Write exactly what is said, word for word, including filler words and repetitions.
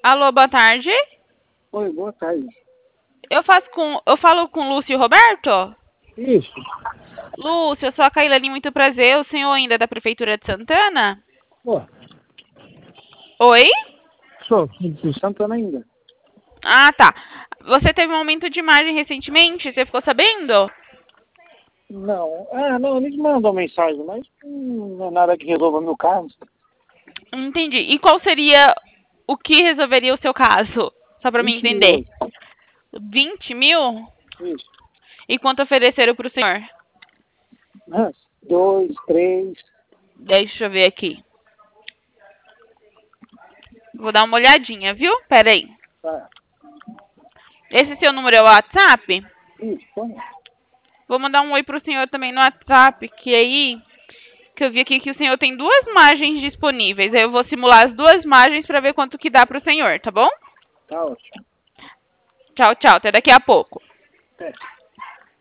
Alô, boa tarde. Oi, boa tarde. Eu faço com, eu falo com Lúcio Roberto? Isso. Lúcio, eu sou a Cailane, muito prazer. O senhor ainda é da Prefeitura de Santana? Pô, Oi? sou de Santana ainda. Ah, tá. Você teve um aumento de margem recentemente? Você ficou sabendo? Não, ah, não, eles mandam mensagem, mas hum, não é nada que resolva meu caso. Entendi. E qual seria o que resolveria o seu caso? Só pra mim vinte mil entender. hoje. vinte mil? Isso. E quanto ofereceram pro senhor? Ah, dois, três. Deixa eu ver aqui. Vou dar uma olhadinha, viu? Pera aí. Tá. Esse seu número é o WhatsApp? Isso, toma. Vou mandar um oi pro senhor também no WhatsApp, que aí que eu vi aqui que o senhor tem duas margens disponíveis. Aí eu vou simular as duas margens para ver quanto que dá pro senhor, tá bom? Tá ótimo. Tchau, tchau. Até daqui a pouco. É.